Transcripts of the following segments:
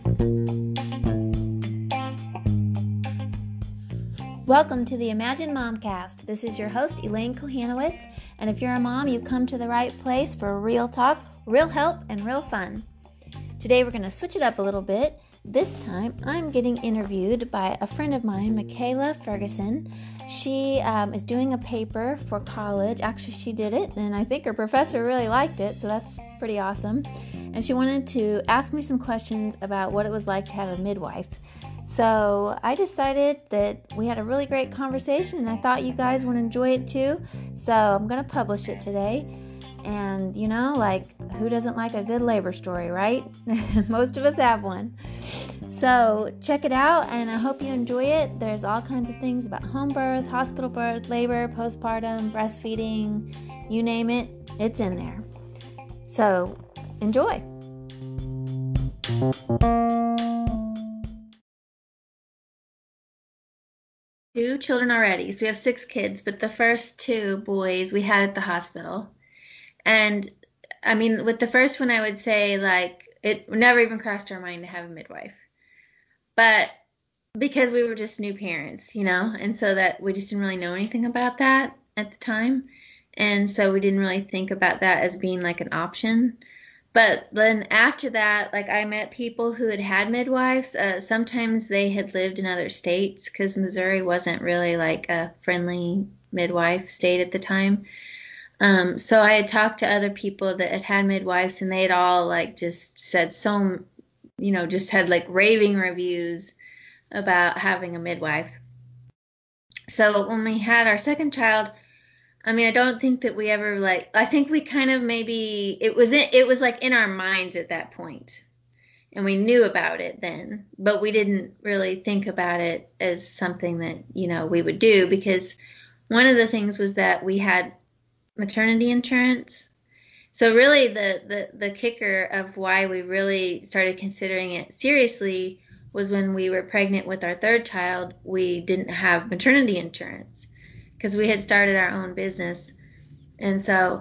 Welcome to the Imagine Momcast. This is your host, Elaine Kohanowitz, and if you're a mom, you've come to the right place for real talk, real help, and real fun. Today we're going to switch it up a little bit. This time, I'm getting interviewed by a friend of mine, Michaela Ferguson. She is doing a paper for college. Actually, she did it, and I think her professor really liked it, so that's pretty awesome. And she wanted to ask me some questions about what it was like to have a midwife. So I decided that we had a really great conversation, and I thought you guys would enjoy it too. So I'm going to publish it today. And, you know, like, who doesn't like a good labor story, right? Most of us have one. So check it out, and I hope you enjoy it. There's all kinds of things about home birth, hospital birth, labor, postpartum, breastfeeding, you name it, it's in there. So enjoy. Two children already. So we have 6 kids, but the first 2 boys we had at the hospital. And I mean, with the first one, I would say, like, it never even crossed our mind to have a midwife. But because we were just new parents, you know, and so that we just didn't really know anything about that at the time. And so we didn't really think about that as being like an option. But then after that, like, I met people who had had midwives. Sometimes they had lived in other states because Missouri wasn't really like a friendly midwife state at the time. So I had talked to other people that had had midwives, and they had all like just said so, you know, just had like raving reviews about having a midwife. So when we had our second child, I mean, I don't think that we ever I think we kind of maybe, it was like in our minds at that point, and we knew about it then, but we didn't really think about it as something that, you know, we would do, because one of the things was that we had maternity insurance. So really the kicker of why we really started considering it seriously was when we were pregnant with our third child, we didn't have maternity insurance because we had started our own business. And so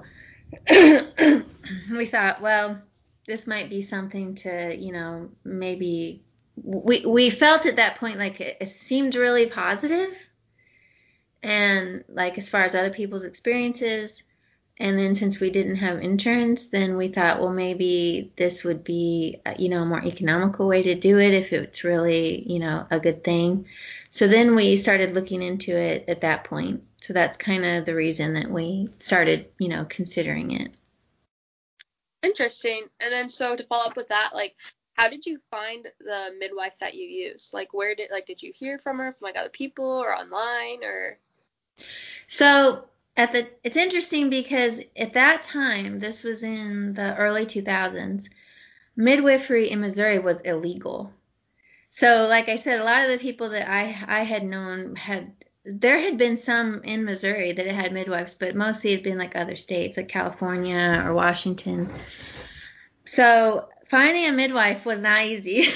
we thought, well, this might be something to, you know, maybe we felt at that point like it seemed really positive, and like as far as other people's experiences. And then since we didn't have insurance, then we thought, well, maybe this would be, you know, a more economical way to do it if it's really, you know, a good thing. So then we started looking into it at that point. So that's kind of the reason that we started, you know, considering it. Interesting. And then so to follow up with that, like, how did you find the midwife that you used? Like, where did you hear from her, from like other people or online or? So it's interesting because at that time, this was in the early 2000s, midwifery in Missouri was illegal. So like I said, a lot of the people that I had known there had been some in Missouri that had midwives, but mostly it had been like other states like California or Washington. So finding a midwife was not easy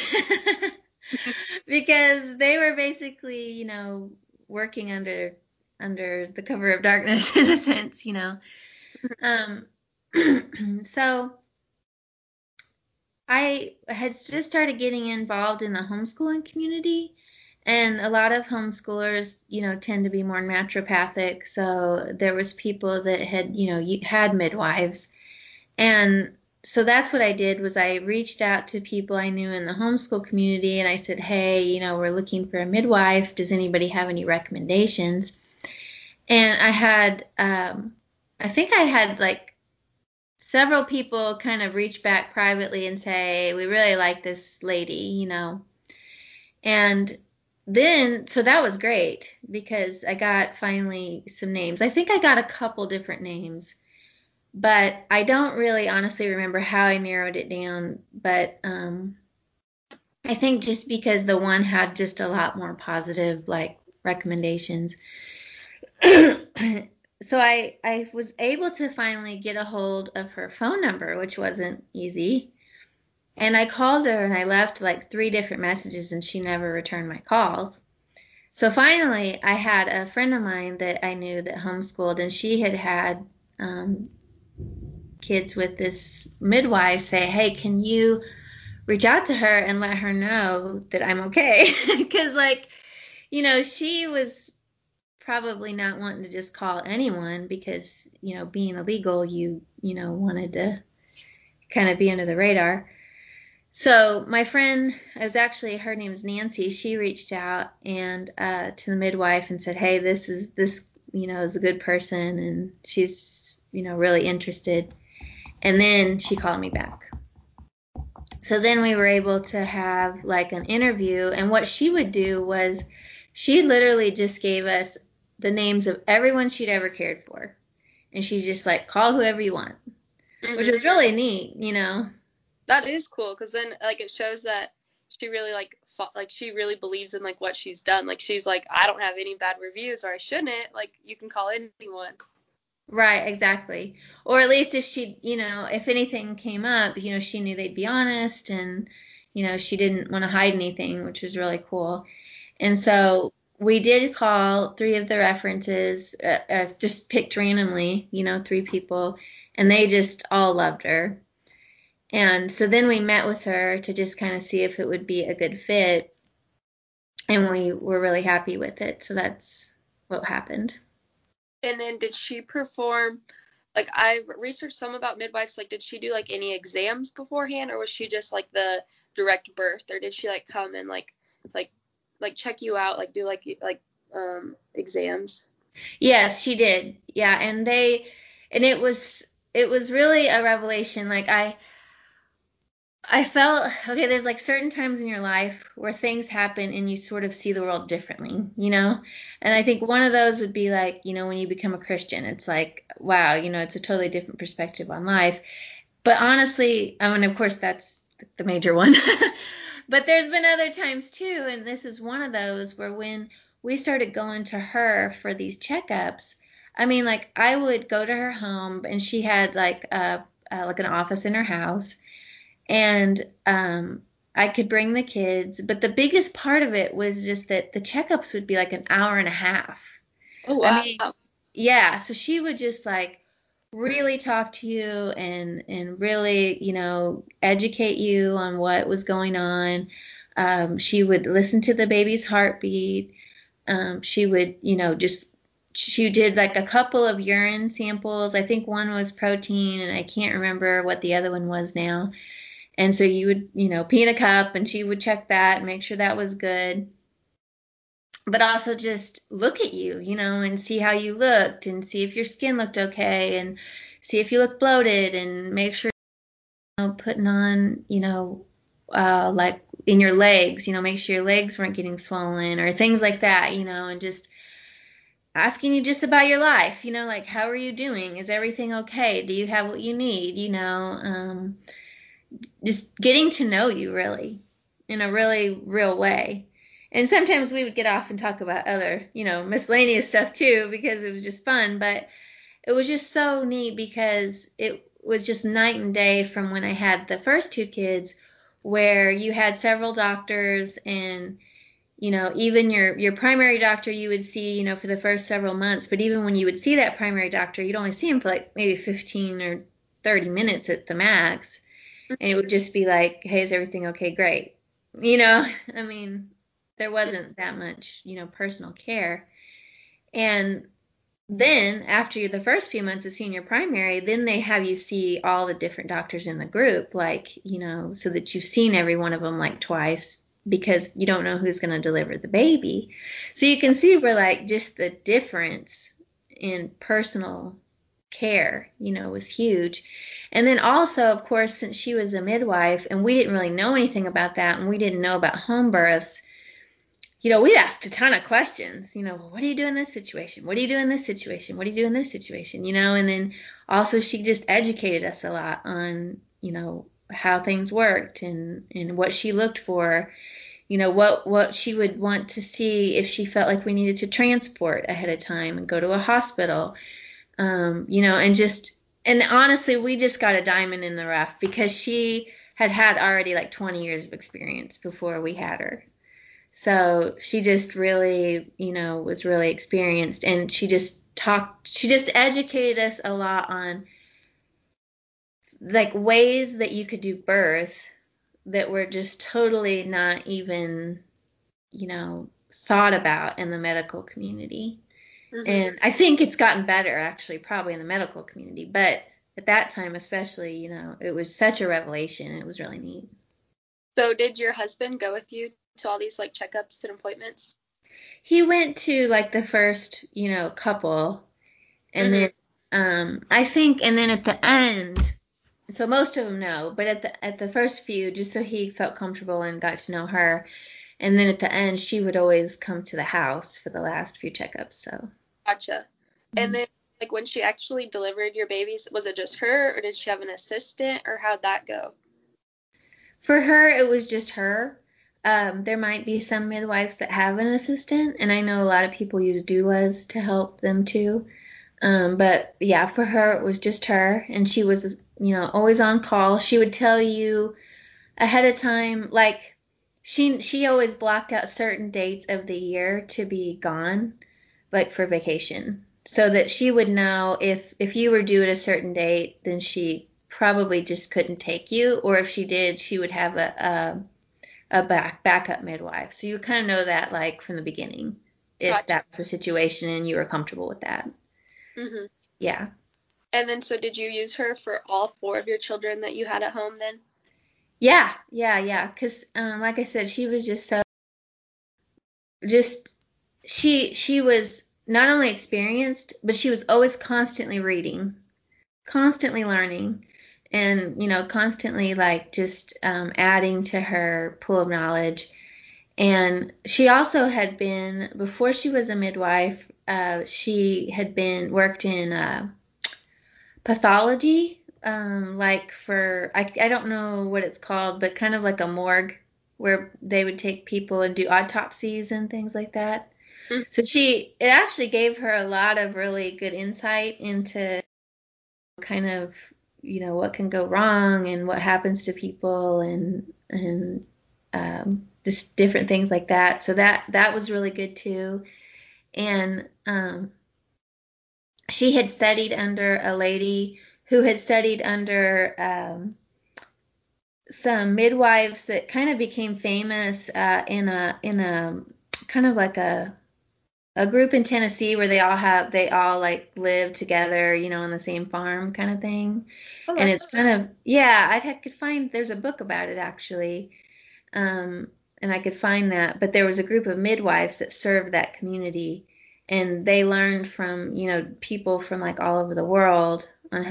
because they were basically, you know, working under the cover of darkness in a sense, you know. So I had just started getting involved in the homeschooling community, and a lot of homeschoolers, you know, tend to be more naturopathic. So there was people that had, you know, had midwives. And so that's what I did, was I reached out to people I knew in the homeschool community, and I said, hey, you know, we're looking for a midwife. Does anybody have any recommendations? And I had, I think I had like several people kind of reach back privately and say, we really like this lady, you know. And then, so that was great because I got finally some names. I think I got a couple different names, but I don't really honestly remember how I narrowed it down. But I think just because the one had just a lot more positive like recommendations. So I was able to finally get a hold of her phone number, which wasn't easy. And I called her and I left like 3 different messages, and she never returned my calls. So finally, I had a friend of mine that I knew that homeschooled, and she had kids with this midwife say, hey, can you reach out to her and let her know that I'm okay. Because, like, she was probably not wanting to just call anyone because, being illegal, wanted to kind of be under the radar. So my friend is actually, her name's Nancy. She reached out and to the midwife and said, hey, this is a good person, and she's, really interested. And then she called me back. So then we were able to have like an interview, and what she would do was she literally just gave us the names of everyone she'd ever cared for. And she's just like, call whoever you want, which was really neat, That is cool, because then like it shows that she really she really believes in like what she's done. Like she's like, I don't have any bad reviews, or I shouldn't. Like you can call anyone. Right, exactly. Or at least if she, if anything came up, she knew they'd be honest, and she didn't want to hide anything, which was really cool. And so we did call 3 of the references, just picked randomly, 3 people, and they just all loved her. And so then we met with her to just kind of see if it would be a good fit. And we were really happy with it. So that's what happened. And then did she perform, like I researched some about midwives, like did she do like any exams beforehand, or was she just like the direct birth, or did she like come and like check you out, like do like exams? Yes, she did. Yeah. And it was really a revelation. Like I felt, okay, there's like certain times in your life where things happen and you sort of see the world differently, And I think one of those would be like, when you become a Christian, it's like, wow, it's a totally different perspective on life. But honestly, I mean, of course, that's the major one. But there's been other times too, and this is one of those where when we started going to her for these checkups, I mean, like I would go to her home and she had like an office in her house. And I could bring the kids, but the biggest part of it was just that the checkups would be like an hour and a half. Oh, wow. I mean, yeah, so she would just like really talk to you and really, educate you on what was going on. She would listen to the baby's heartbeat. She would, she did like a couple of urine samples. I think one was protein, and I can't remember what the other one was now. And so you would, pee in a cup, and she would check that and make sure that was good. But also just look at you, and see how you looked, and see if your skin looked okay, and see if you look bloated, and make sure, putting on, like in your legs, make sure your legs weren't getting swollen or things like that, and just asking you just about your life, like, how are you doing? Is everything okay? Do you have what you need? Just getting to know you really in a really real way. And sometimes we would get off and talk about other, miscellaneous stuff too, because it was just fun. But it was just so neat because it was just night and day from when I had the first 2 kids, where you had several doctors, and, even your primary doctor you would see, for the first several months. But even when you would see that primary doctor, you'd only see him for like maybe 15 or 30 minutes at the max. And it would just be like, hey, is everything okay? Great. I mean, there wasn't that much, personal care. And then after the first few months of senior primary, then they have you see all the different doctors in the group, like, so that you've seen every one of them like twice, because you don't know who's going to deliver the baby. So you can see where like just the difference in personal care, was huge. And then also, of course, since she was a midwife and we didn't really know anything about that, and we didn't know about home births, we asked a ton of questions. What do you do in this situation? What do you do in this situation? What do you do in this situation? And then also she just educated us a lot on, how things worked, and what she looked for, what she would want to see if she felt like we needed to transport ahead of time and go to a hospital. And honestly, we just got a diamond in the rough, because she had already like 20 years of experience before we had her. So she just really, was really experienced, and she just educated us a lot on like ways that you could do birth that were just totally not even, thought about in the medical community. Mm-hmm. And I think it's gotten better, actually, probably in the medical community. But at that time, especially, it was such a revelation. It was really neat. So did your husband go with you to all these like checkups and appointments? He went to like the first, couple, and Mm-hmm. then I think, and then at the end, so most of them know, but at the first few, just so he felt comfortable and got to know her, and then at the end, she would always come to the house for the last few checkups. So. Gotcha. And then like when she actually delivered your babies, was it just her or did she have an assistant or how'd that go? For her, it was just her. There might be some midwives that have an assistant, and I know a lot of people use doulas to help them too. But yeah, for her, it was just her, and she was, always on call. She would tell you ahead of time, like she always blocked out certain dates of the year to be gone, like for vacation, so that she would know if you were due at a certain date, then she probably just couldn't take you, or if she did, she would have a backup midwife. So you kind of know that like from the beginning, if Gotcha. that was the situation and you were comfortable with that. Mm-hmm. Yeah. And then so did you use her for all 4 of your children that you had at home then? Yeah. Because like I said, she was just she was not only experienced, but she was always constantly reading, constantly learning, and constantly like just adding to her pool of knowledge. And she also had been, before she was a midwife, she had been worked in pathology, like for I don't know what it's called, but kind of like a morgue where they would take people and do autopsies and things like that. Mm. So it actually gave her a lot of really good insight into kind of, what can go wrong and what happens to people, and just different things like that. So that was really good too. And she had studied under a lady who had studied under some midwives that kind of became famous in a kind of like a group in Tennessee where they all like live together, on the same farm kind of thing. Oh, And it's kind of, yeah, could find, there's a book about it actually. And I could find that, but there was a group of midwives that served that community, and they learned from, people from like all over the world on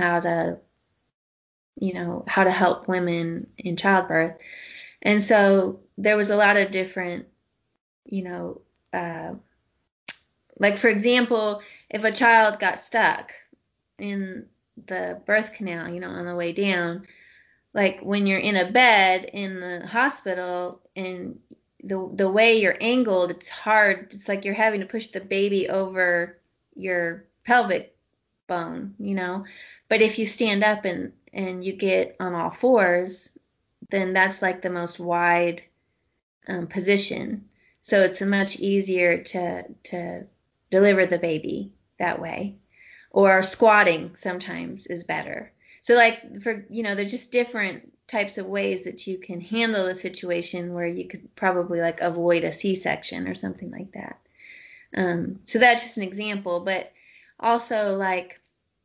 how to help women in childbirth. And so there was a lot of different, you know, uh, like for example, if a child got stuck in the birth canal, on the way down, like when you're in a bed in the hospital and the way you're angled, it's hard. It's like you're having to push the baby over your pelvic bone. But if you stand up and you get on all fours, then that's like the most wide position. So it's much easier to deliver the baby that way. Or squatting sometimes is better. So like there's just different types of ways that you can handle a situation where you could probably like avoid a C-section or something like that. So that's just an example, but also like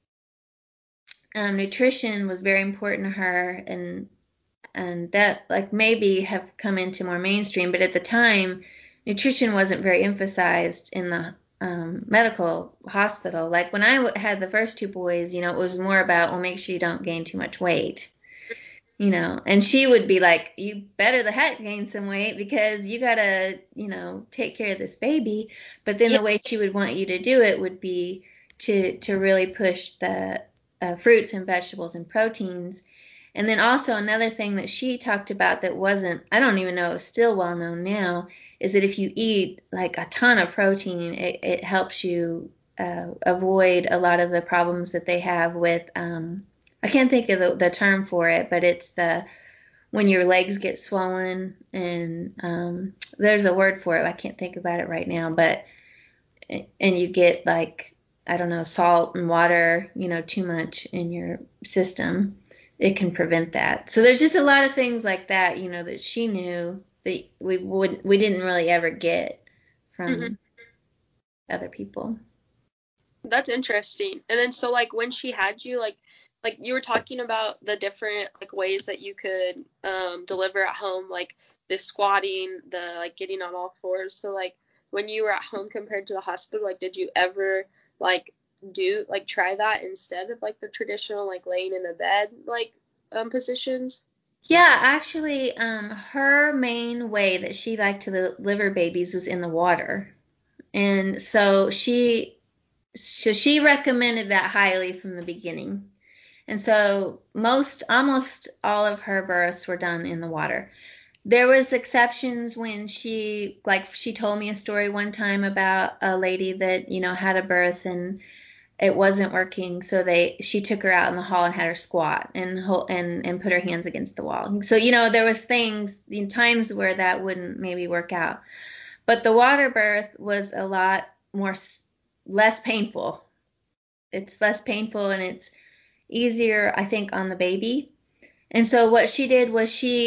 nutrition was very important to her, and that like maybe have come into more mainstream, but at the time nutrition wasn't very emphasized in the medical hospital. Like when I had the first 2 boys, it was more about, well, make sure you don't gain too much weight, and she would be like, you better the heck gain some weight because you gotta, take care of this baby. But then Yeah. the way she would want you to do it would be to really push the fruits and vegetables and proteins. And then also another thing that she talked about that wasn't, I don't even know if it's still well known now, is that if you eat like a ton of protein, it helps you avoid a lot of the problems that they have with, I can't think of the term for it, but it's when your legs get swollen, and there's a word for it. I can't think about it right now, but, and you get like, I don't know, salt and water, too much in your system. it can prevent that. So there's just a lot of things like that, that she knew that we didn't really ever get Hmm. from other people. That's interesting. And then so like when she had you, like you were talking about the different like ways that you could deliver at home, like the squatting, the like getting on all fours. So like when you were at home compared to the hospital, like did you ever like do like try that instead of like the traditional like laying in a bed like positions? Yeah, actually, her main way that she liked to deliver babies was in the water. And so she recommended that highly from the beginning. And so almost all of her births were done in the water. There was exceptions when she told me a story one time about a lady that, had a birth and it wasn't working, so she took her out in the hall and had her squat and put her hands against the wall. So, there was times where that wouldn't maybe work out. But the water birth was a lot less painful. It's less painful and it's easier, I think, on the baby. And so what she did was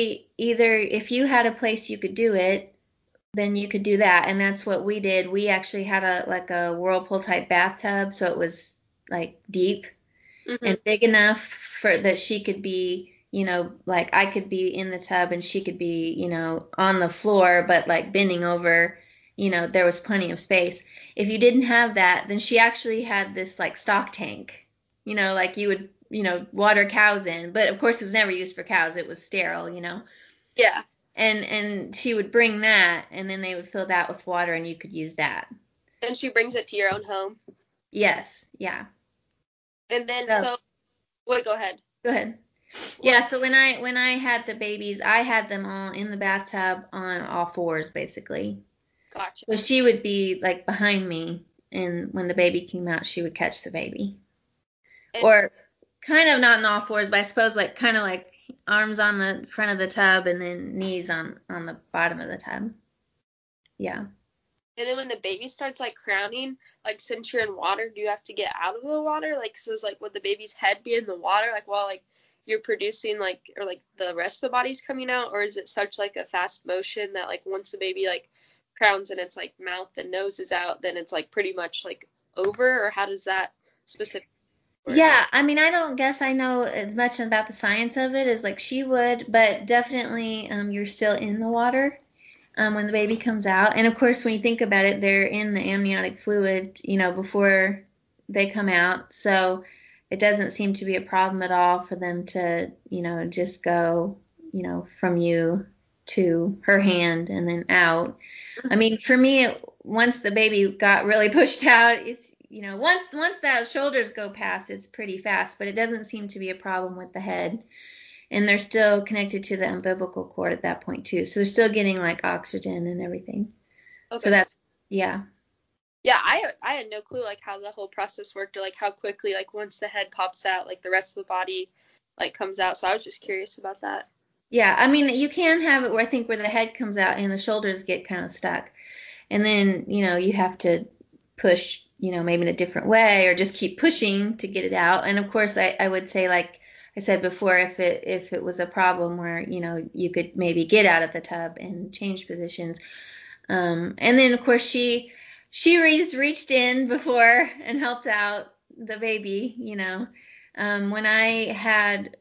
if you had a place you could do it, then you could do that. And that's what we did. We actually had a whirlpool type bathtub, so it was like deep Hmm. and big enough for that she could be, like I could be in the tub and she could be, on the floor, but like bending over, there was plenty of space. If you didn't have that, then she actually had this like stock tank, like you would, water cows in, but of course it was never used for cows. It was sterile. Yeah. And she would bring that and then they would fill that with water and you could use that. And she brings it to your own home. Yes, yeah. And then So so wait, go ahead. go ahead. Well, Yeah, so when I had the babies, I had them all in the bathtub on all fours basically. gotcha. So she would be like behind me and when the baby came out, she would catch the baby. And Or kind of not on all fours, but I suppose like kind of like arms on the front of the tub and then knees on the bottom of the tub. Yeah. And then when the baby starts like crowning, like since you're in water, do you have to get out of the water? Like, so is like would the baby's head be in the water, like while like you're producing like or like the rest of the body's coming out, or is it such like a fast motion that like once the baby like crowns and its like mouth and nose is out, then it's like pretty much like over, or how does that specifically work? Yeah, I mean, I don't guess I know as much about the science of it as like she would, but definitely you're still in the water when the baby comes out. And of course, when you think about it, they're in the amniotic fluid, before they come out. So it doesn't seem to be a problem at all for them to, just go, from you to her hand and then out. I mean, for me, once the baby got really pushed out, it's, once that shoulders go past, it's pretty fast, but it doesn't seem to be a problem with the head and they're still connected to the umbilical cord at that point too. So they're still getting like oxygen and everything. So Okay. that's yeah. Yeah, I had no clue like how the whole process worked or like how quickly like once the head pops out, like the rest of the body like comes out. So I was just curious about that. Yeah, I mean you can have it where I think where the head comes out and the shoulders get kind of stuck. And then, you have to push, maybe in a different way or just keep pushing to get it out. And of course I would say like I said before, if it was a problem where, you could maybe get out of the tub and change positions. And then of course she reached in before and helped out the baby, when I had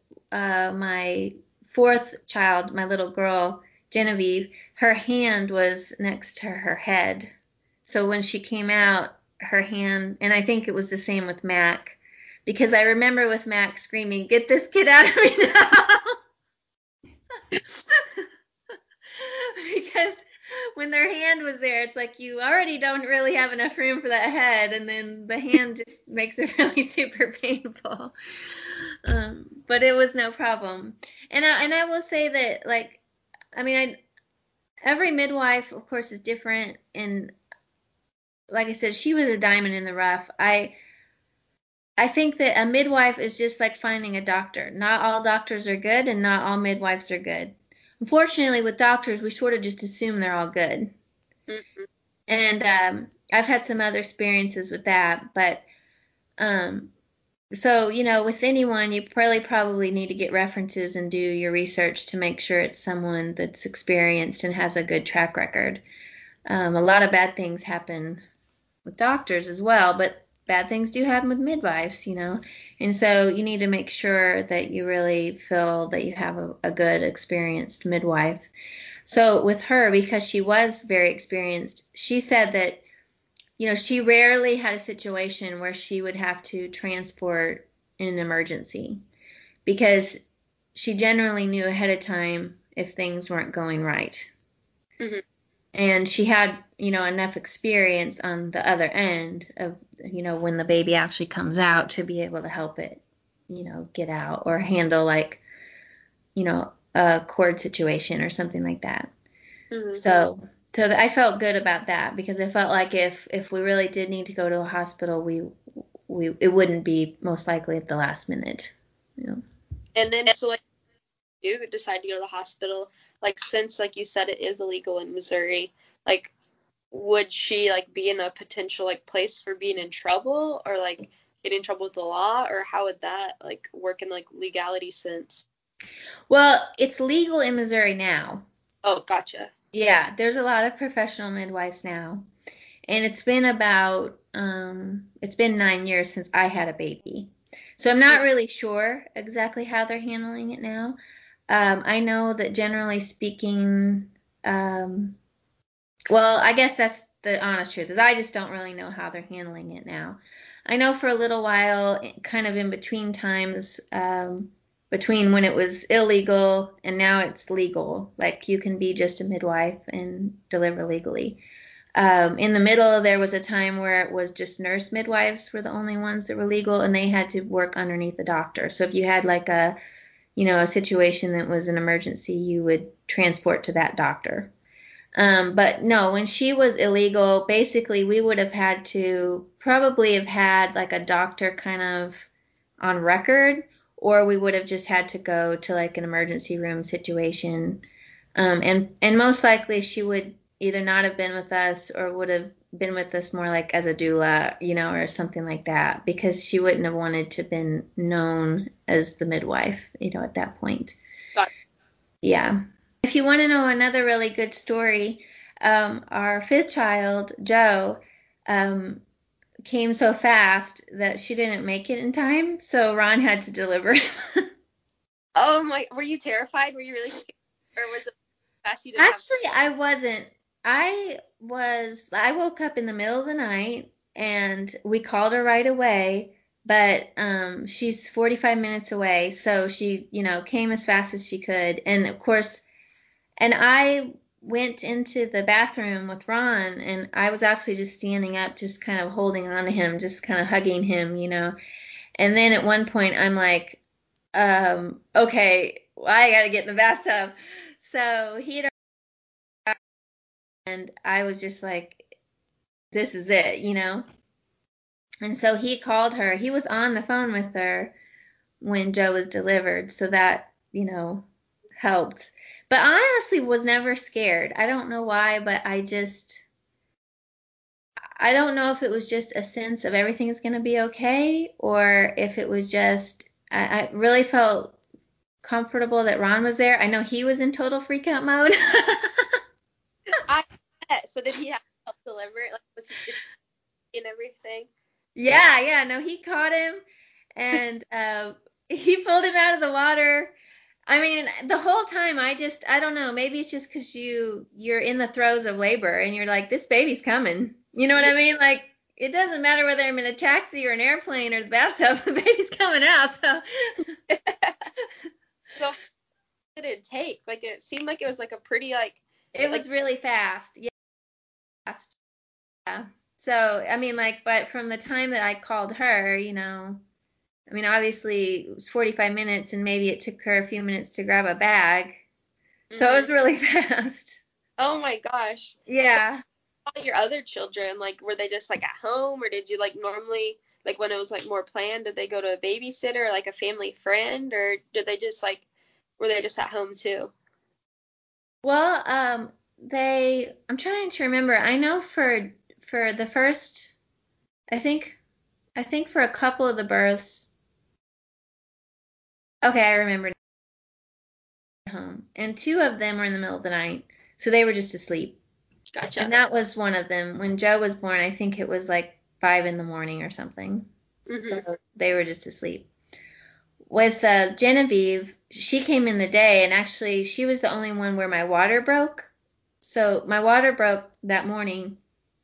my fourth child, my little girl, Genevieve, her hand was next to her head. So when she came out, her hand, and I think it was the same with Mac, because I remember with Mac screaming, "Get this kid out of me now!" Because when their hand was there, it's like you already don't really have enough room for that head, and then the hand just makes it really super painful. But it was no problem. And I will say that like I mean every midwife of course is different, and like I said, she was a diamond in the rough. I think that a midwife is just like finding a doctor. Not all doctors are good, and not all midwives are good. Unfortunately, with doctors, we sort of just assume they're all good. Mm-hmm. And I've had some other experiences with that, but um, So, with anyone, you probably need to get references and do your research to make sure it's someone that's experienced and has a good track record. A lot of bad things happen with doctors as well, but bad things do happen with midwives. And so you need to make sure that you really feel that you have a good, experienced midwife. So with her, because she was very experienced, she said that she rarely had a situation where she would have to transport in an emergency because she generally knew ahead of time if things weren't going right. Mm-hmm. And she had, enough experience on the other end of, when the baby actually comes out to be able to help it, get out or handle like, a cord situation or something like that. Mm-hmm. So I felt good about that because I felt like if we really did need to go to a hospital, we it wouldn't be most likely at the last minute. And then so like you decide to go to the hospital, like since like you said it is illegal in Missouri, like would she like be in a potential like place for being in trouble or like get in trouble with the law, or how would that like work in like legality sense? Well, it's legal in Missouri now. Oh, gotcha. Yeah, there's a lot of professional midwives now. And it's been 9 years since I had a baby. So I'm not really sure exactly how they're handling it now. I know that generally speaking, well, I guess that's the honest truth, is I just don't really know how they're handling it now. I know for a little while, kind of in between times, between when it was illegal and now it's legal, like you can be just a midwife and deliver legally. In the middle, there was a time where it was just nurse midwives were the only ones that were legal, and they had to work underneath the doctor. So if you had like a situation that was an emergency, you would transport to that doctor. But no, when she was illegal, basically we would have had to probably have had like a doctor kind of on record, or we would have just had to go to like an emergency room situation. And most likely she would either not have been with us or would have been with us more like as a doula, or something like that, because she wouldn't have wanted to have been known as the midwife, at that point. Got Yeah. If you want to know another really good story, our fifth child, Joe, um, came so fast that she didn't make it in time, so Ron had to deliver. Oh my, were you terrified? Were you really scared? Or was it fast you didn't have? Actually, I wasn't. I woke up in the middle of the night and we called her right away, but she's 45 minutes away, so she, came as fast as she could. And of course, and I went into the bathroom with Ron and I was actually just standing up, just kind of holding on to him, just kind of hugging him. And then at one point I'm like, okay, well, I gotta get in the bathtub. So he had, and I was just like, this is it. And so he called her. He was on the phone with her when Joe was delivered, so that, helped. But I honestly was never scared. I don't know why, but I don't know if it was just a sense of everything is going to be okay, or if it was just, I really felt comfortable that Ron was there. I know he was in total freak out mode. I bet. So did he have to help deliver it? Like was he in everything? Yeah, no, he caught him and he pulled him out of the water. I mean, the whole time I don't know, maybe it's just because you're in the throes of labor and you're like, this baby's coming. You know what I mean? Like, it doesn't matter whether I'm in a taxi or an airplane or the bathtub, the baby's coming out. So So how did it take? Like it seemed like it was like a pretty like it was really fast. Yeah, fast. Yeah. So, I mean, like, but from the time that I called her, I mean, obviously it was 45 minutes and maybe it took her a few minutes to grab a bag. So it was really fast. Oh my gosh. Yeah. All your other children, like were they just like at home, or did you like normally like when it was like more planned, did they go to a babysitter or like a family friend, or did they just like were they just at home too? Well, I'm trying to remember. I know for the first, I think for a couple of the births, Okay, I remember home. And two of them were in the middle of the night. So they were just asleep. Gotcha. And that was one of them. When Joe was born, I think it was like 5 in the morning or something. Mm-hmm. So they were just asleep. With Genevieve, she came in the day, and actually she was the only one where my water broke. So my water broke that morning.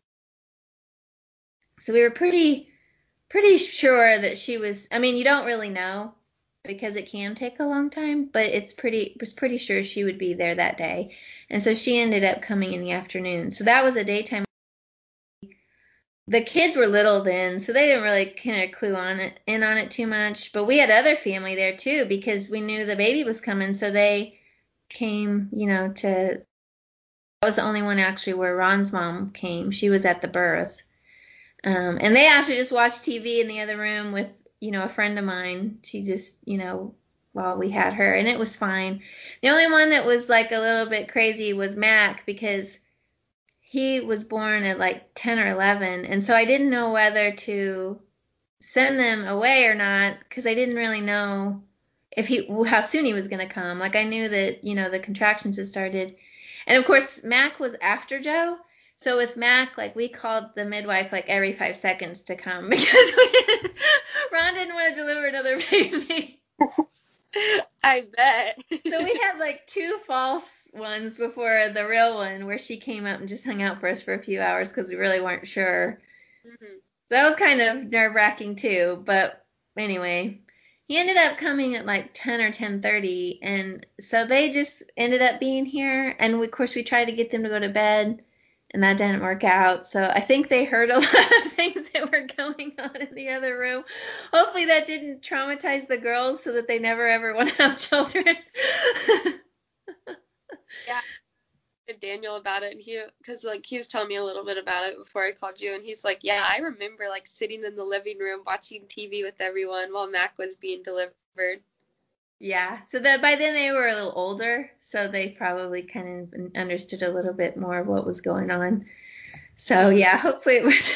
So we were pretty sure that she was, I mean, you don't really know because it can take a long time, but was pretty sure she would be there that day. And so she ended up coming in the afternoon. So that was a daytime. The kids were little then, so they didn't really kind of clue in on it too much. But we had other family there too because we knew the baby was coming, so they came, to. I was the only one actually where Ron's mom came. She was at the birth, and they actually just watched TV in the other room with, a friend of mine. She just, while we had her, and it was fine. The only one that was like a little bit crazy was Mac because he was born at like 10 or 11, and so I didn't know whether to send them away or not because I didn't really know how soon he was going to come. Like I knew that, the contractions had started. And of course, Mac was after Joe. So with Mac, like we called the midwife like every 5 seconds to come because Ron didn't want to deliver another baby. I bet. So we had like 2 false ones before the real one where she came up and just hung out for us for a few hours because we really weren't sure. Mm-hmm. So that was kind of nerve-wracking too. But anyway, he ended up coming at like 10 or 10:30, and so they just ended up being here. And of course, we tried to get them to go to bed, and that didn't work out. So I think they heard a lot of things that were going on in the other room. Hopefully that didn't traumatize the girls so that they never ever want to have children. Yeah, Daniel about it, and he was telling me a little bit about it before I called you, and he's like, yeah, I remember like sitting in the living room watching TV with everyone while Mac was being delivered. Yeah, so that by then they were a little older, so they probably kind of understood a little bit more of what was going on. So yeah, hopefully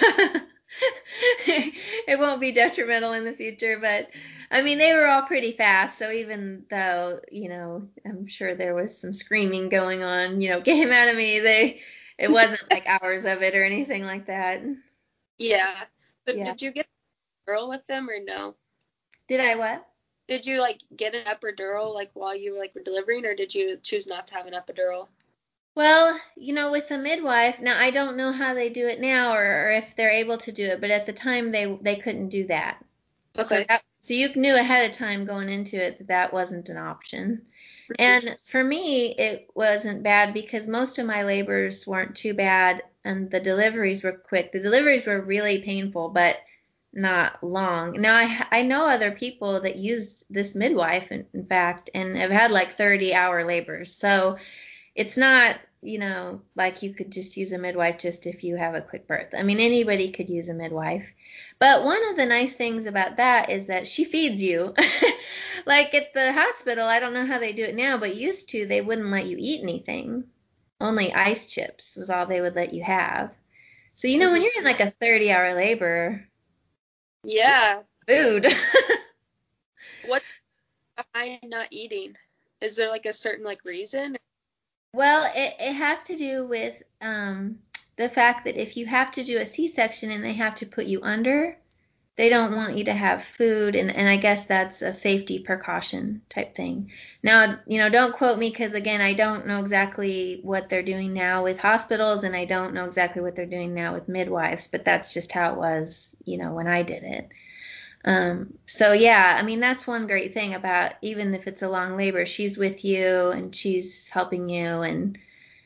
it won't be detrimental in the future, but I mean they were all pretty fast, so even though, I'm sure there was some screaming going on, get him out of me, it wasn't like hours of it or anything like that. Yeah. But Yeah. Did you get an epidural with them or no? Did I what? Did you like get an epidural like while you were delivering, or did you choose not to have an epidural? Well, with the midwife, now I don't know how they do it now or if they're able to do it, but at the time they couldn't do that. Okay. So you knew ahead of time going into it that that wasn't an option. And for me, it wasn't bad because most of my labors weren't too bad and the deliveries were quick. The deliveries were really painful, but not long. Now, I know other people that used this midwife, in fact, and have had like 30-hour labors. So it's not, like you could just use a midwife just if you have a quick birth. I mean, anybody could use a midwife. But one of the nice things about that is that she feeds you. Like at the hospital, I don't know how they do it now, but used to, they wouldn't let you eat anything. Only ice chips was all they would let you have. So, when you're in like a 30-hour labor, yeah, food. What's behind not eating? Is there like a certain reason? Well, it has to do with the fact that if you have to do a C-section and they have to put you under, they don't want you to have food, and I guess that's a safety precaution type thing. Now, don't quote me because, again, I don't know exactly what they're doing now with hospitals, and I don't know exactly what they're doing now with midwives, but that's just how it was, when I did it. So yeah, I mean, that's one great thing about even if it's a long labor, she's with you and she's helping you and,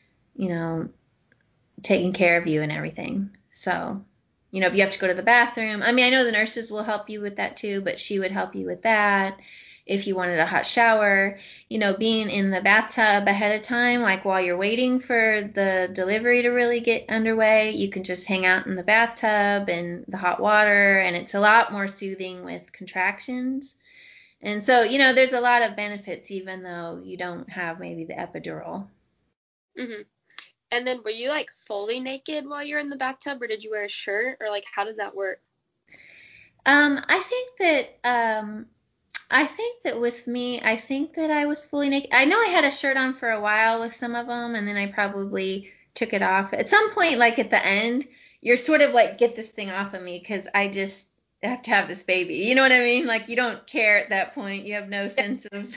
taking care of you and everything. So, if you have to go to the bathroom, I mean, I know the nurses will help you with that too, but she would help you with that. If you wanted a hot shower, being in the bathtub ahead of time, like while you're waiting for the delivery to really get underway, you can just hang out in the bathtub and the hot water, and it's a lot more soothing with contractions. And so, there's a lot of benefits even though you don't have maybe the epidural. Mm-hmm. And then were you fully naked while you're in the bathtub, or did you wear a shirt, or how did that work? I think that I think that with me, I think that I was fully naked. I know I had a shirt on for a while with some of them, and then I probably took it off. At some point, like at the end, you're sort of like, get this thing off of me because I just have to have this baby. You know what I mean? Like you don't care at that point. You have no sense of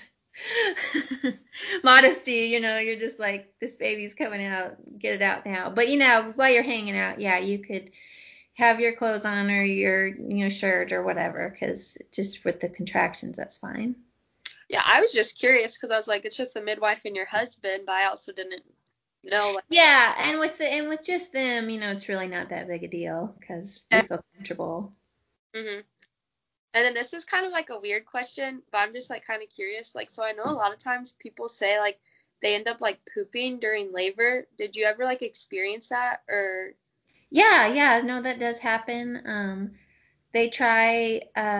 modesty. You're just like, this baby's coming out, get it out now. But while you're hanging out, yeah, you could have your clothes on or your shirt or whatever, because just with the contractions, that's fine. Yeah, I was just curious because I was like, it's just a midwife and your husband, but I also didn't know. Like, Yeah, and with just them, it's really not that big a deal because we feel comfortable. hmm And then this is kind of like a weird question, but I'm just like kind of curious. Like, so I know a lot of times people say like they end up like pooping during labor. Did you ever like experience that or? Yeah, no, that does happen. They try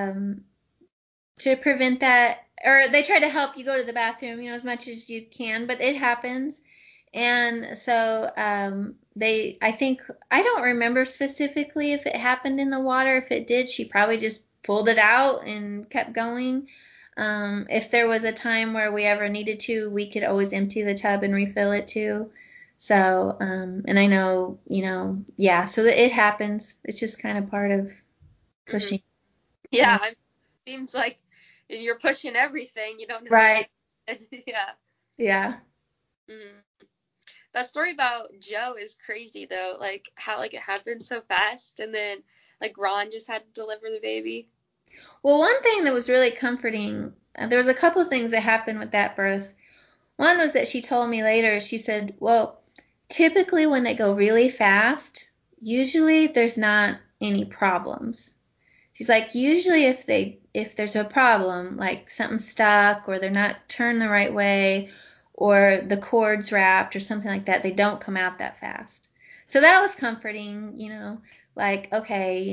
to prevent that, or they try to help you go to the bathroom, as much as you can, but it happens. And so I think, I don't remember specifically if it happened in the water. If it did, she probably just pulled it out and kept going. If there was a time where we ever needed to, we could always empty the tub and refill it too. So, and I know, yeah, so it happens. It's just kind of part of hmm pushing. Yeah, Yeah. it seems like you're pushing everything. You don't know Right. when. Yeah. Yeah. hmm That story about Joe is crazy though. Like how like it happened so fast, and then like Ron just had to deliver the baby. Well, one thing that was really comforting, there was a couple of things that happened with that birth. One was that she told me later, she said, well, typically when they go really fast, usually there's not any problems. She's like, usually if there's a problem, like something stuck or they're not turned the right way or the cord's wrapped or something like that, they don't come out that fast. So that was comforting, like, okay,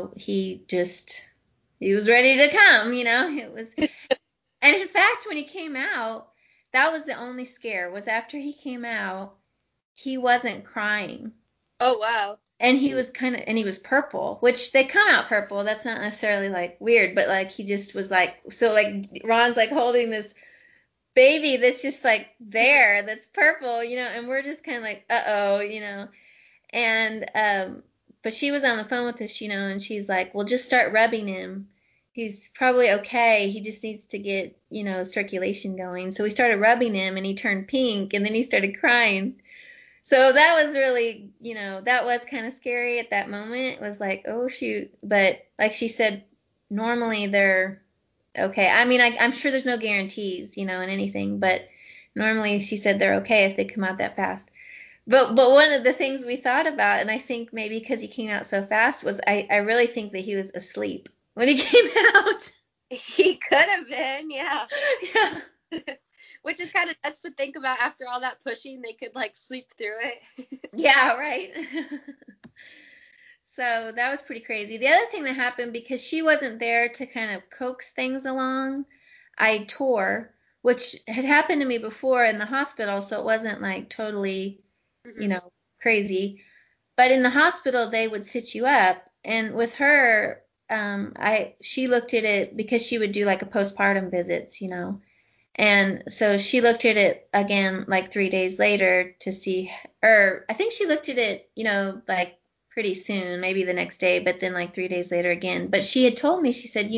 he was ready to come, it was. And in fact, when he came out, that was the only scare, was after he came out, he wasn't crying. Oh wow. And he was purple, which they come out purple. That's not necessarily like weird, but like he just was like, so like Ron's like holding this baby that's just like there, that's purple, and we're just kind of like, uh-oh, and but she was on the phone with us, and she's like, well, just start rubbing him. He's probably okay. He just needs to get, circulation going. So we started rubbing him and he turned pink and then he started crying. So that was really, that was kind of scary at that moment. It was like, oh shoot. But like she said, normally they're okay. I mean, I'm sure there's no guarantees, in anything, but normally she said they're okay if they come out that fast. But one of the things we thought about, and I think maybe because he came out so fast, was I really think that he was asleep when he came out. He could have been, yeah. Yeah. Which is kind of nuts to think about after all that pushing, they could like sleep through it. Yeah, right. So that was pretty crazy. The other thing that happened, because she wasn't there to kind of coax things along, I tore, which had happened to me before in the hospital, so it wasn't like totally, hmm crazy. But in the hospital, they would sit you up, and with her, she looked at it because she would do like a postpartum visits, and so she looked at it again like 3 days later to see, or I think she looked at it, like pretty soon, maybe the next day, but then like 3 days later again. But she had told me, she said,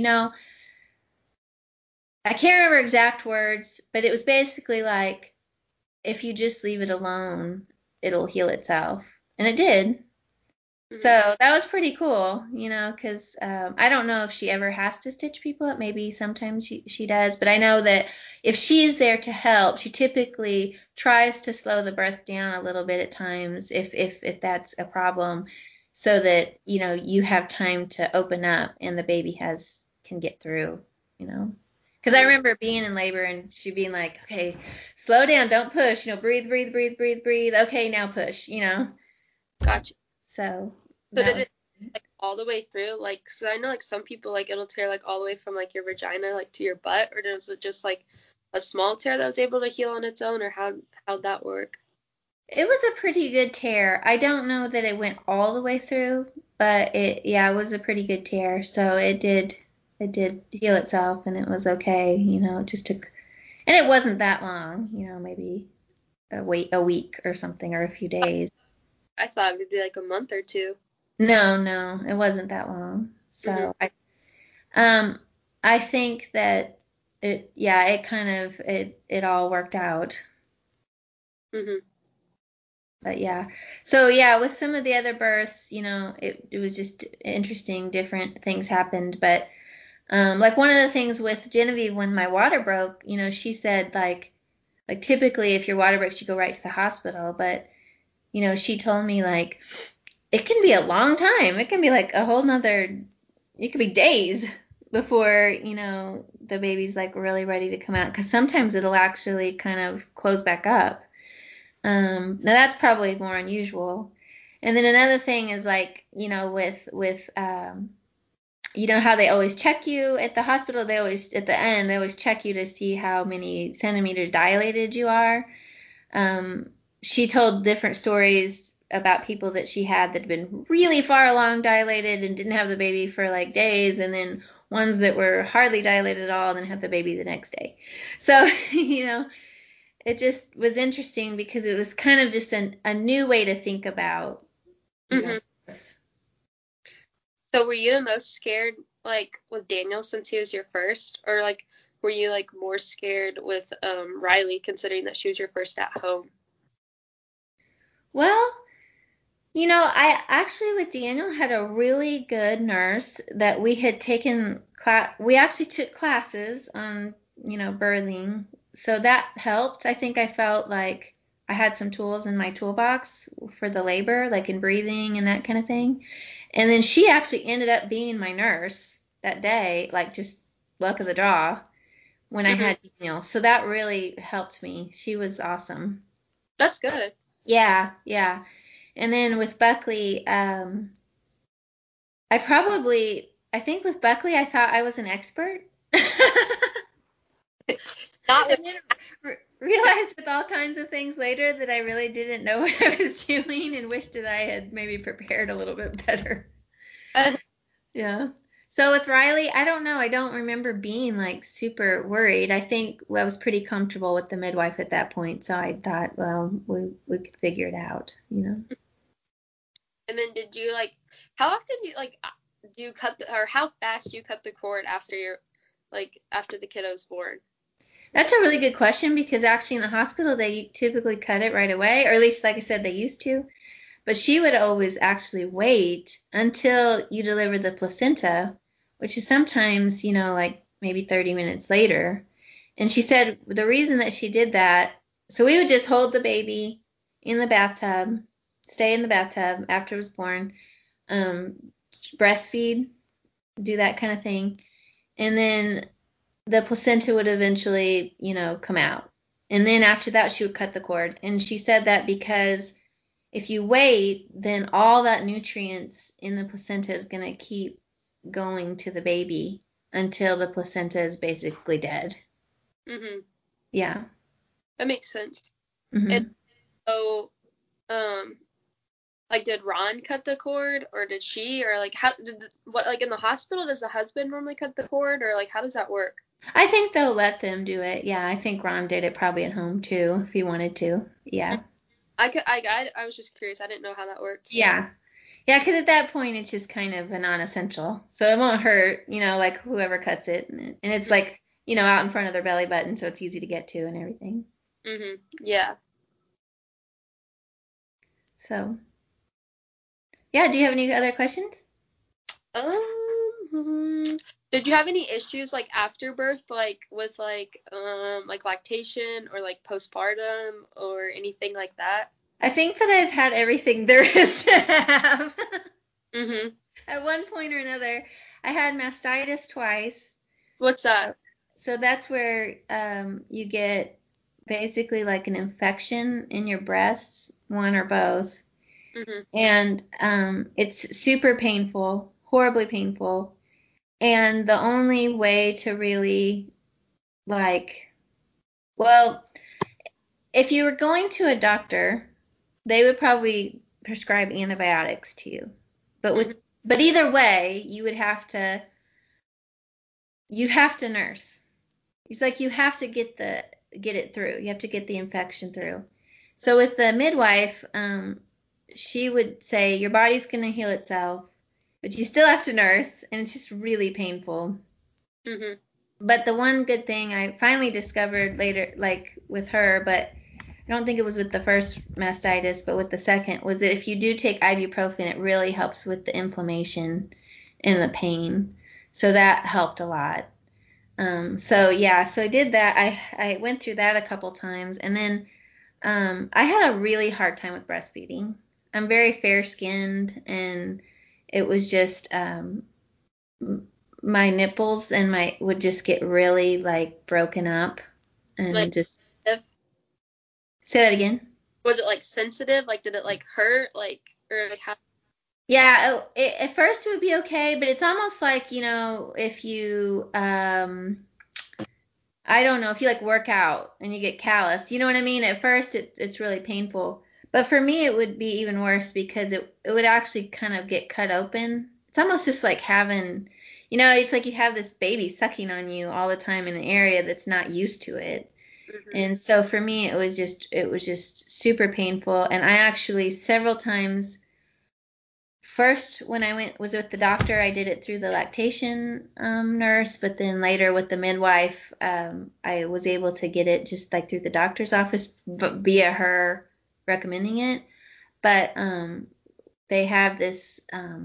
I can't remember exact words, but it was basically like, if you just leave it alone, it'll heal itself. And it did. So hmm that was pretty cool, because I don't know if she ever has to stitch people up. Maybe sometimes she does, but I know that if she's there to help, she typically tries to slow the birth down a little bit at times if that's a problem, so that you have time to open up and the baby can get through, Because I hmm remember being in labor and she being like, okay, slow down, don't push, breathe, breathe, breathe, breathe, breathe. Okay, now push. Gotcha. So So that did was. it like all the way through? Like, so I know like some people like it'll tear like all the way from like your vagina like to your butt, or was it just like a small tear that was able to heal on its own, or how'd that work? It was a pretty good tear. I don't know that it went all the way through, but yeah, it was a pretty good tear. So it did. it did heal itself and it was okay. It just took, and it wasn't that long. Maybe a week or something or a few days. I thought it would be like a month or two. No, it wasn't that long. Mhm. So um, I think that it kind of it all worked out. Mhm. But yeah. So yeah, with some of the other births, it was just interesting, different things happened. But like one of the things with Genevieve when my water broke, she said like typically if your water breaks you go right to the hospital, but she told me like it can be a long time. It can be like a whole nother, it could be days before, the baby's like really ready to come out. Because sometimes it'll actually kind of close back up. Now that's probably more unusual. And then another thing is like, with how they always check you at the hospital, they always at the end they always check you to see how many centimeters dilated you are. Um, she told different stories about people that she had that had been really far along dilated and didn't have the baby for like days, and then ones that were hardly dilated at all and then had the baby the next day. So, it just was interesting because it was kind of just a new way to think about, you know, Mhm. So were you the most scared like with Daniel since he was your first, or like were you like more scared with Riley considering that she was your first at home? well, I actually with Daniel had a really good nurse that we had taken class. We actually took classes on, birthing, so that helped. I think I felt like I had some tools in my toolbox for the labor, like in breathing and that kind of thing. And then she actually ended up being my nurse that day, like just luck of the draw when I Mhm. had Daniel. So that really helped me. She was awesome. That's good. Yeah, yeah. And then with Buckley, I think with Buckley, I thought I was an expert. Not with And then realized with all kinds of things later that I really didn't know what I was doing and wished that I had maybe prepared a little bit better. Yeah. So with Riley, I don't know. I don't remember being like super worried. I think I was pretty comfortable with the midwife at that point. So I thought, well, we could figure it out. And then did you like how often do you cut or how fast do you cut the cord after your like after the kiddo's born? That's a really good question because actually in the hospital they typically cut it right away, or at least like I said they used to. But she would always actually wait until you deliver the placenta, which is sometimes, like maybe 30 minutes later. And she said the reason that she did that, so we would just hold the baby in the bathtub, stay in the bathtub after it was born, um, breastfeed, do that kind of thing. And then the placenta would eventually, come out. And then after that, she would cut the cord. And she said that because if you wait, then all that nutrients in the placenta is going to keep going to the baby until the placenta is basically dead. Mhm. Yeah. That makes sense. And Hmm. so um like did Ron cut the cord or did she or like how did what like in the hospital does the husband normally cut the cord or like how does that work? I think they'll let them do it. Yeah, I think Ron did it probably at home too if he wanted to. Yeah. I was just curious. I didn't know how that worked. Yeah. Yeah, because at that point it's just kind of a non-essential. So it won't hurt, like whoever cuts it. And it's like, out in front of their belly button, so it's easy to get to and everything. Mhm. Yeah. So, yeah, do you have any other questions? Hmm. Did you have any issues like after birth, like with like lactation or like postpartum or anything like that? I think that I've had everything there is to have. Mhm. At one point or another, I had mastitis twice. What's that? So that's where you get basically like an infection in your breasts, one or both. Mhm. And it's super painful, horribly painful. And the only way to really like, well, if you were going to a doctor, they would probably prescribe antibiotics to you. But Mhm. with but either way, you would have to you have to nurse. It's like you have to get it through. You have to get the infection through. So with the midwife, she would say your body's going to heal itself, but you still have to nurse, and it's just really painful. Mhm. But the one good thing I finally discovered later, like with her, but I don't think it was with the first mastitis, but with the second, was that if you do take ibuprofen, it really helps with the inflammation and the pain. So that helped a lot. So yeah, so I did that. I went through that a couple times, and then I had a really hard time with breastfeeding. I'm very fair-skinned, and it was just my nipples and my would just get really like broken up Like, and just if, say that again. was it like sensitive? Like, did it like hurt? Like, or like how? Yeah, at first it would be okay, but it's almost like, if you I don't know, if you like work out and you get callus, you know what I mean? At first it's really painful. But for me it would be even worse because it would actually kind of get cut open. It's almost just like having, it's like you have this baby sucking on you all the time in an area that's not used to it. Mhm. And so for me it was just super painful, and I actually several times. First, when I was with the doctor, I did it through the lactation nurse, but then later with the midwife, I was able to get it just like through the doctor's office, but via her recommending it. But they have this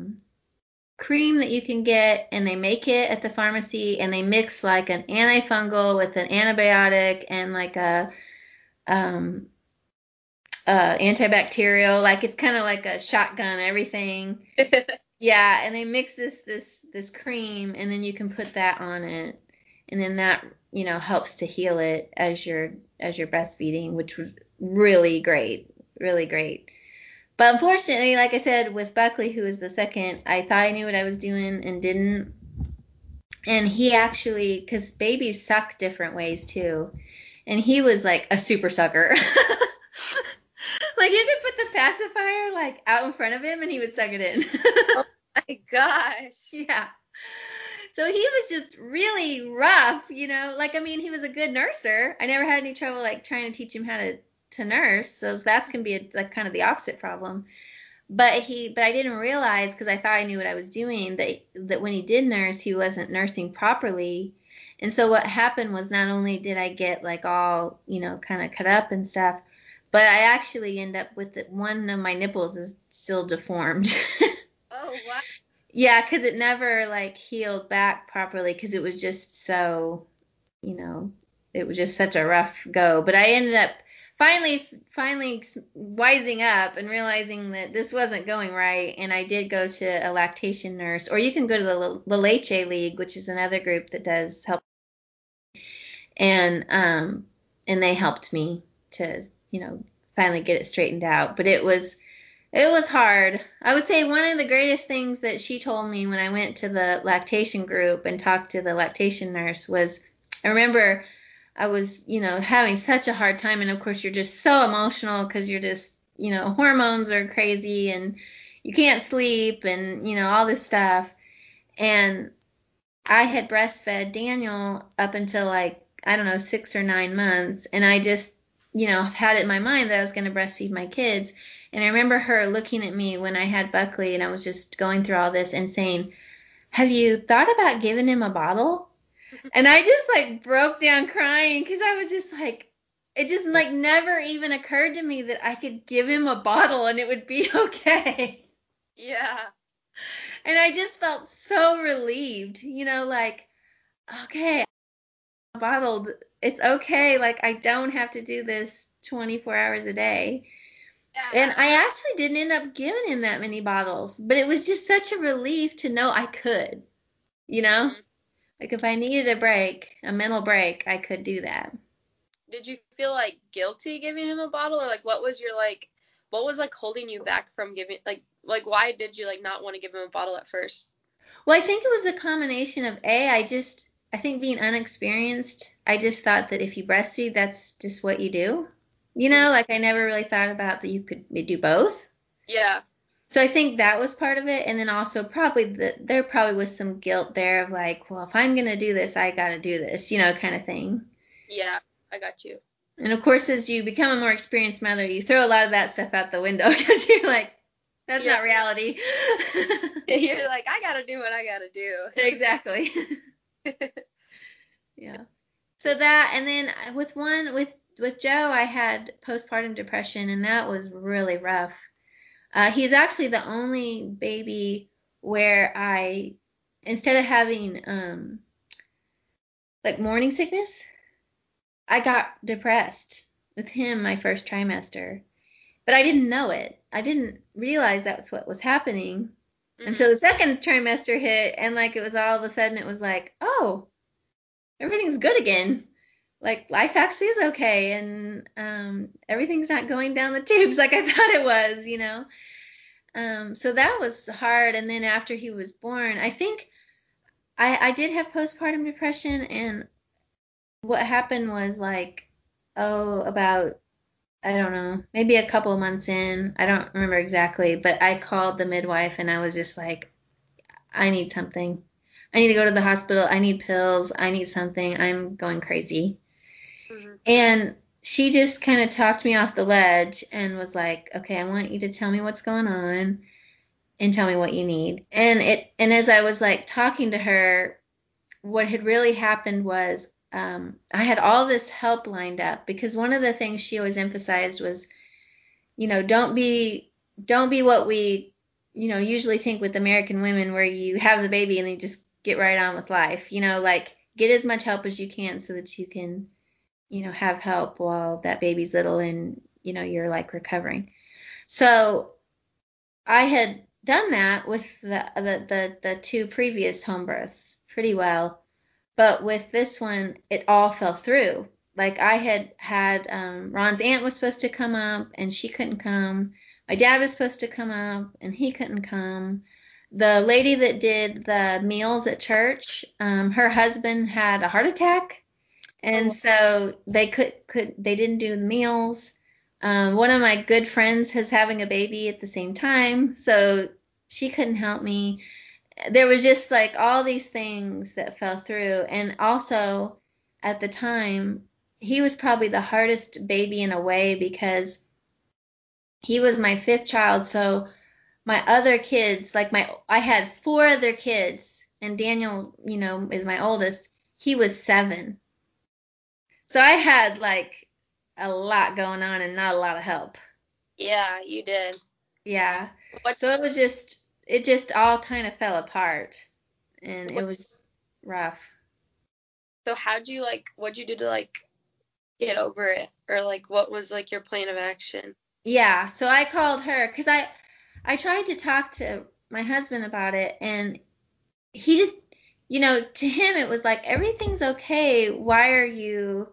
cream that you can get, and they make it at the pharmacy, and they mix like an antifungal with an antibiotic and like a um, antibacterial. Like it's kind of like a shotgun everything. Yeah, and they mix this cream, and then you can put that on it, and then that helps to heal it as you're breastfeeding, which was really great, really great. But unfortunately, like I said, with Buckley, who was the second, I thought I knew what I was doing and didn't. And he actually, because babies suck different ways too, and he was like a super sucker. Like you could put the pacifier like out in front of him and he would suck it in. Oh my gosh. Yeah. So he was just really rough, Like I mean, he was a good nurser. I never had any trouble like trying to teach him how to nurse. So that's gonna be like kind of the opposite problem. But I didn't realize because I thought I knew what I was doing that when he did nurse, he wasn't nursing properly. And so what happened was not only did I get like all, kind of cut up and stuff, but I actually end up with one of my nipples is still deformed. Oh wow. Yeah, because it never like healed back properly because it was just so, it was just such a rough go. But I ended up finally wising up and realizing that this wasn't going right. And I did go to a lactation nurse, or you can go to the Leche League, which is another group that does help. And they helped me to, finally get it straightened out. But it was hard. I would say one of the greatest things that she told me when I went to the lactation group and talked to the lactation nurse was, I remember I was, having such a hard time. And of course, you're just so emotional because you're just, hormones are crazy and you can't sleep and, all this stuff. And I had breastfed Daniel up until like, I don't know, 6 or 9 months. And I just, had it in my mind that I was going to breastfeed my kids. And I remember her looking at me when I had Buckley and I was just going through all this and saying, have you thought about giving him a bottle? And I just like broke down crying because I was just like, it just like never even occurred to me that I could give him a bottle and it would be okay. Yeah. And I just felt so relieved, like, okay, a bottle, it's okay. Like I don't have to do this 24 hours a day. And Yeah. I actually didn't end up giving him that many bottles, but it was just such a relief to know I could, you know? Mhm. Like if I needed a break, a mental break, I could do that. Did you feel like guilty giving him a bottle, or like what was like holding you back from giving, like why did you like not want to give him a bottle at first? Well, I think it was a combination of I think being unexperienced, I just thought that if you breastfeed, that's just what you do. Mhm. Like I never really thought about that you could do both. Yeah. So I think that was part of it. And then also there probably was some guilt there of like, well, if I'm going to do this, I got to do this, kind of thing. Yeah, I got you. And of course, as you become a more experienced mother, you throw a lot of that stuff out the window because you're like, that's not reality. You're like, I got to do what I got to do. Exactly. Yeah. So that, and then with Joe, I had postpartum depression, and that was really rough. He's actually the only baby where instead of having like morning sickness, I got depressed with him my first trimester. But I didn't know it. I didn't realize that was what was happening until the second trimester hit, and like it was all of a sudden it was like, oh, everything's good again. Like life actually is okay, and everything's not going down the tubes like I thought it was. So that was hard. And then after he was born, I think I did have postpartum depression, and what happened was like, about, I don't know, maybe a couple of months in, I don't remember exactly, but I called the midwife and I was just like, I need something. I need to go to the hospital. I need pills. I need something. I'm going crazy. Mm-hmm. And she just kind of talked me off the ledge and was like, okay, I want you to tell me what's going on and tell me what you need. And as I was like talking to her, what had really happened was I had all this help lined up, because one of the things she always emphasized was, don't be what we, usually think with American women, where you have the baby and then you just get right on with life, like get as much help as you can so that you can, have help while that baby's little and, you're like recovering. So I had done that with the two previous home births pretty well. But with this one, it all fell through. Like I had Ron's aunt was supposed to come up and she couldn't come. My dad was supposed to come up and he couldn't come. The lady that did the meals at church, her husband had a heart attack, and so they they didn't do the meals. One of my good friends is having a baby at the same time, so she couldn't help me. There was just like all these things that fell through. And also at the time, he was probably the hardest baby in a way, because he was my fifth child. So my other kids, like I had four other kids, and Daniel, is my oldest. He was 7. So I had like a lot going on and not a lot of help. Yeah, you did. Yeah. So it just all kind of fell apart, and it was rough. So what'd you do to like get over it? Or like what was like your plan of action? Yeah, so I called her because I tried to talk to my husband about it, and he just, to him it was like, everything's okay. Why are you,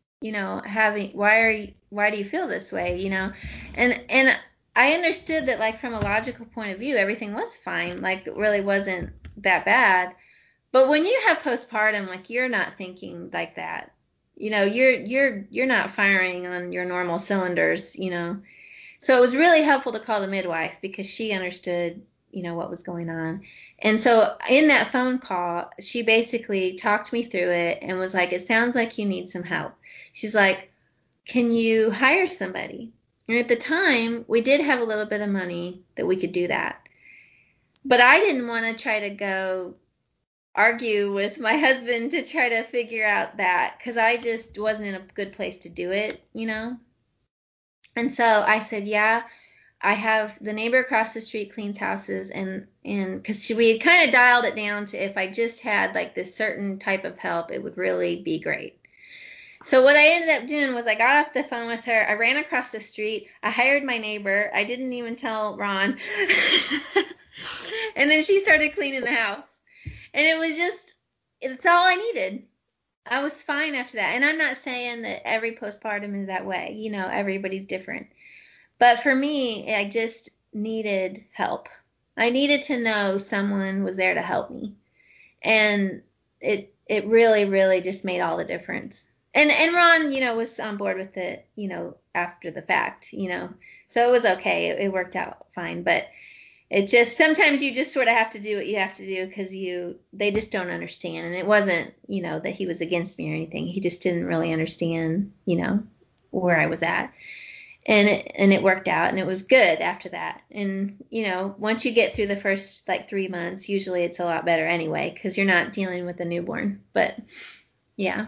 why do you feel this way, And I understood that, like, from a logical point of view, everything was fine. Like, it really wasn't that bad. But when you have postpartum, like, you're not thinking like that. You're not firing on your normal cylinders, So it was really helpful to call the midwife, because she understood, what was going on. And so in that phone call, she basically talked me through it and was like, it sounds like you need some help. She's like, can you hire somebody? And at the time, we did have a little bit of money that we could do that. But I didn't want to try to go argue with my husband to try to figure out that, because I just wasn't in a good place to do it, And so I said, yeah, I have the neighbor across the street cleans houses, and because we had kind of dialed it down to, if I just had like this certain type of help, it would really be great. So what I ended up doing was, I got off the phone with her. I ran across the street. I hired my neighbor. I didn't even tell Ron. And then she started cleaning the house. And it's all I needed. I was fine after that. And I'm not saying that every postpartum is that way. Everybody's different. But for me, I just needed help. I needed to know someone was there to help me. And it really, really just made all the difference. And Ron, was on board with it, after the fact, So it was okay. It worked out fine. But it just sometimes you just sort of have to do what you have to do because they just don't understand. And it wasn't, that he was against me or anything. He just didn't really understand, where I was at. And it worked out, and it was good after that. And, once you get through the first 3 months, usually it's a lot better anyway, because you're not dealing with a newborn. But yeah.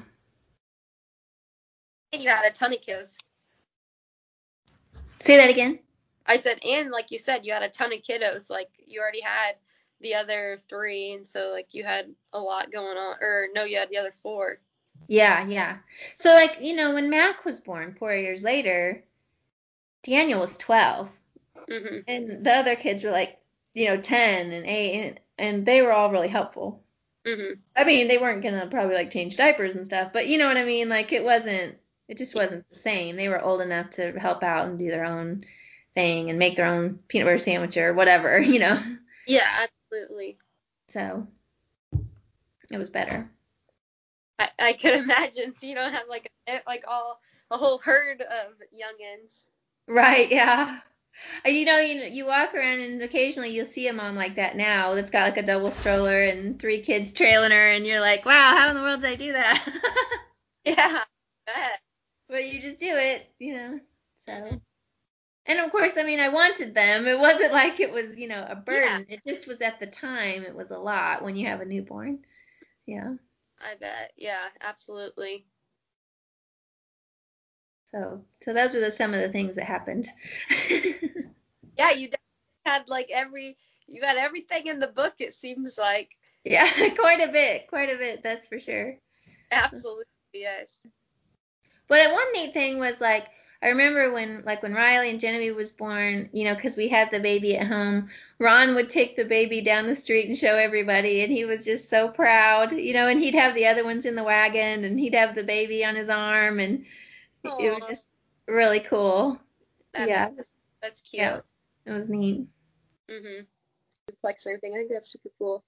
And you had a ton of kiddos. Say that again. I said, and like you said, you had a ton of kiddos. Like, you already had the other 3, and so, you had a lot going on. Or, no, you had the other 4. Yeah. So, when Mac was born 4 years later, Daniel was 12. Mm-hmm. And the other kids were 10 and 8, and they were all really helpful. Mm-hmm. I mean, they weren't going to probably, change diapers and stuff, but you know what I mean? It just wasn't the same. They were old enough to help out and do their own thing and make their own peanut butter sandwich or whatever, Yeah, absolutely. So it was better. I could imagine. So you don't have a whole herd of youngins. Right, yeah. You walk around and occasionally you'll see a mom like that now that's got a double stroller and 3 kids trailing her, and you're like, wow, how in the world did I do that? Yeah. But you just do it, so. And of course, I wanted them. It wasn't like it was, a burden. Yeah. It just was at the time, it was a lot when you have a newborn. Yeah. I bet. Yeah, absolutely. So those are some of the things that happened. Yeah, you had you had everything in the book, it seems like. Yeah, quite a bit, that's for sure. Absolutely, yes. But one neat thing was I remember when Riley and Genevieve was born, because we had the baby at home, Ron would take the baby down the street and show everybody, and he was just so proud, and he'd have the other ones in the wagon, and he'd have the baby on his arm, and Aww. It was just really cool. That's cute. Yeah, it was neat. Mhm. Duplex and everything. I think that's super cool.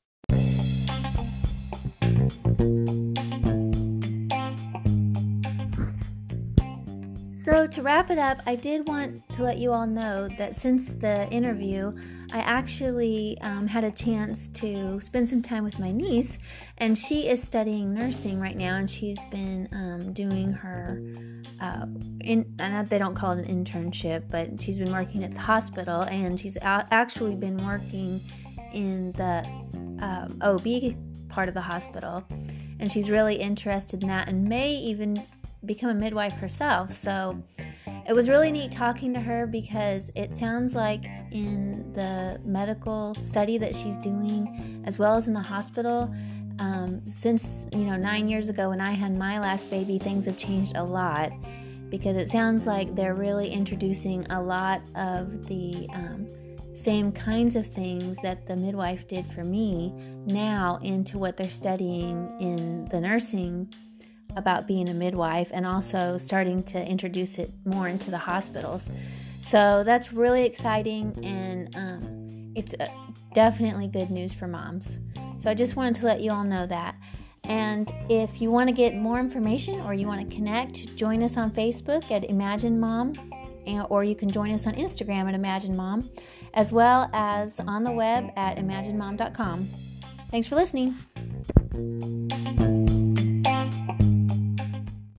So to wrap it up, I did want to let you all know that since the interview, I actually had a chance to spend some time with my niece, and she is studying nursing right now, and she's been doing her, they don't call it an internship, but she's been working at the hospital, and she's actually been working in the OB part of the hospital, and she's really interested in that and may even become a midwife herself. So it was really neat talking to her, because it sounds like in the medical study that she's doing, as well as in the hospital, since 9 years ago when I had my last baby, things have changed a lot, because it sounds like they're really introducing a lot of the same kinds of things that the midwife did for me now into what they're studying in the nursing about being a midwife, and also starting to introduce it more into the hospitals. So that's really exciting, and it's definitely good news for moms. So I just wanted to let you all know that. And if you want to get more information or you want to connect, join us on Facebook at Imagine Mom, or you can join us on Instagram at Imagine Mom, as well as on the web at imaginemom.com. Thanks for listening.